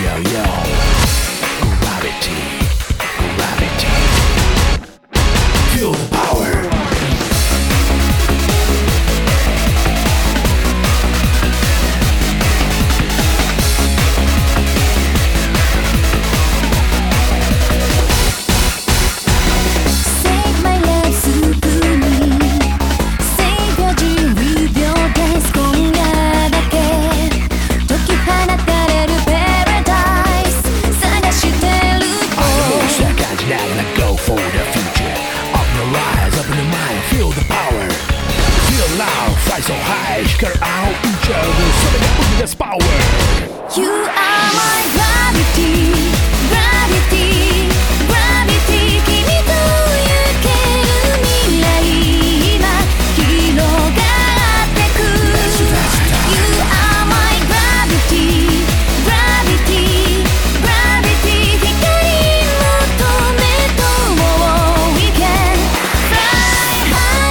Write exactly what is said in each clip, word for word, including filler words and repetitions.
yo yo Gravity Gravity Feel the power So high, 光る青宇宙それが生み出すパワー You are my gravity, gravity, gravity 君と行ける未来今広がってく You are my gravity, gravity, gravity 光求めとも We can fly high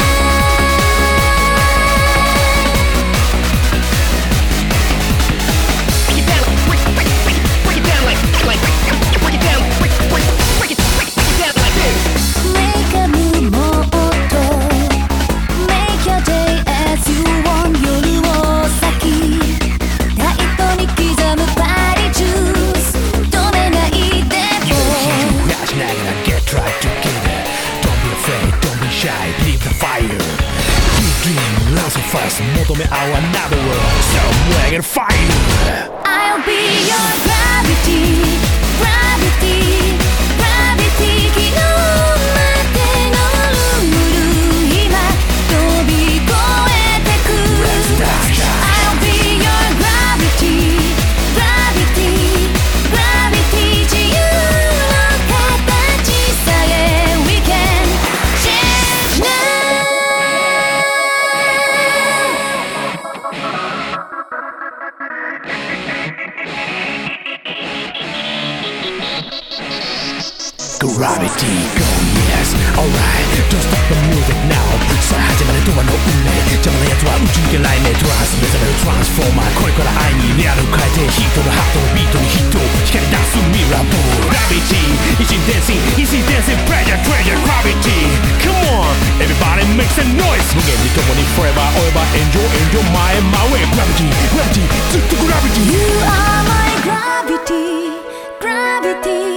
Fast, 求め合う another world Somewhere get fire I'll be your gravity, gravity, gravity 昨日までのルール今飛び越えてく I'll be your gravity, gravity, gravity 自由の形さえ We can change now Gravity, go yes, alright Don't stop the music now さあ始まるドアの運命邪魔な奴は宇宙で来年トランス目覚めるトランスフォーマーこれから愛にリアル変えてヒートのハートビートにヒット光り出すミラーボー Gravity 一心伝心一心伝心 Pleasure, treasure, gravity Come on, everybody make some noise 無限に共に forever, forever Enjoy, enjoy my, my way Gravity, gravity ずっと Gravity You are my gravity, gravity